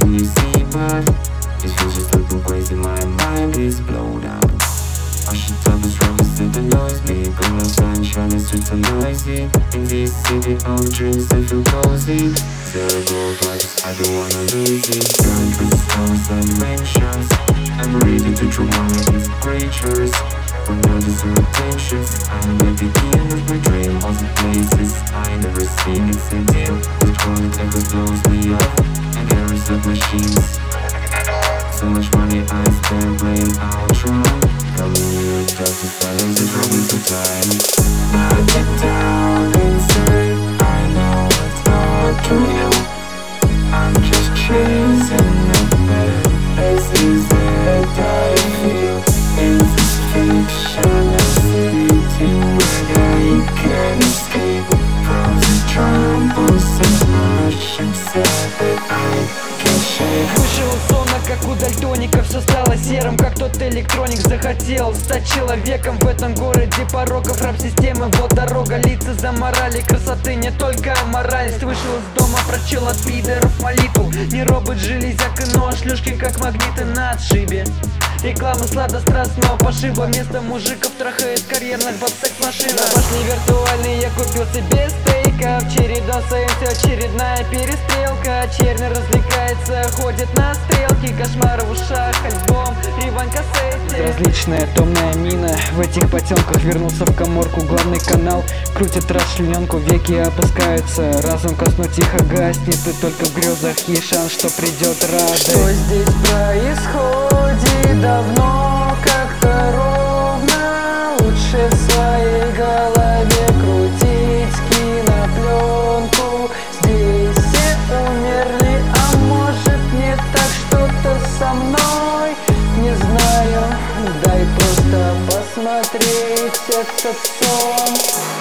everything you see, but it feels just like the place in my mind is blown out. I should tell the struggles that annoys me, but no sunshine is just too noisy. In this city of dreams I feel cozy. Terrible vibes, I don't wanna lose it. Burned with stars and dimensions, I'm ready to draw my these creatures. For no dissertations, I'm at the end of my dream. All the places I never seen, it's a deal. The crowd echoes blows me up, and carries up machines. So much money I spent playing Outrun. Coming here just to silence the troubles of time. I get down inside, I know it's not real. I'm just chasing a better places that I feel. It's fiction, a city where I can escape from the troubles and much inside that I can shake. Вышел из зона, как у дальтоника. Все стало серым, как тот электроник. Захотел стать человеком в этом городе пороков. Раб-системы, вот дорога, лица за морали. Красоты не только аморальность. Вышел из дома, прочел от пидоров молитву. Не робот, железяк и нож, шлюшки как магниты на отшибе. Реклама сладострастного пошиба. Вместо мужиков трахает карьерных бабсек-машина. Пошли виртуальный, я купил себе стейков. Череда сеанс, очередная перестрелка. Черный развлекается, ходит на стрелки. Кошмары в ушах, альбом, ревань кассете. Различная томная мина. В этих потемках вернулся в каморку. Главный канал крутит расчлененку. Веки опускаются, разум ко сну тихо гаснет. И только в грезах есть шанс, что придет радость. Что здесь происходит? Давно как-то ровно. Лучше в своей голове крутить кинопленку. Здесь все умерли, а может не так, что-то со мной. Не знаю, дай просто посмотреть этот сон.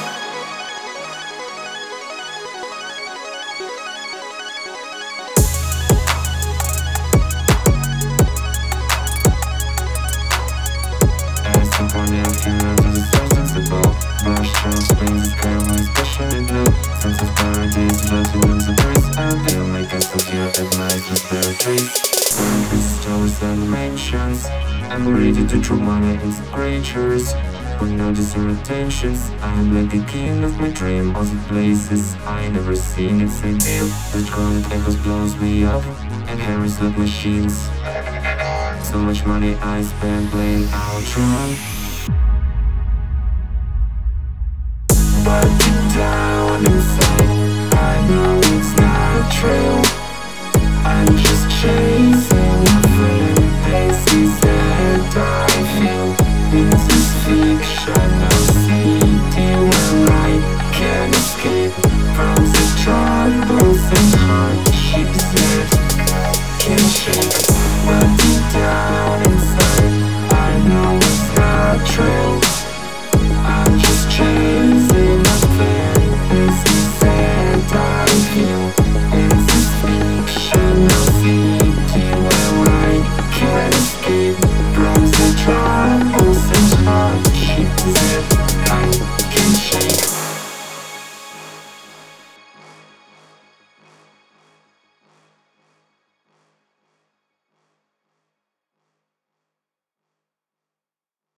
Symphony of heroes to the substance above. Brush strokes, paint the sky with especially blue. Sense of paradise, love to lose the breeze. I feel my castle here at night with bare trees. Burned with stars and dimensions, I'm ready to draw money into creatures. For no dissertations, I'm like the king of my dream. All the places I never seen, it's a deal. The crowd echoes blows me up, and carries like machines. So much money I spent playing Outrun. But deep down inside, I know it's not true. I'm just chasing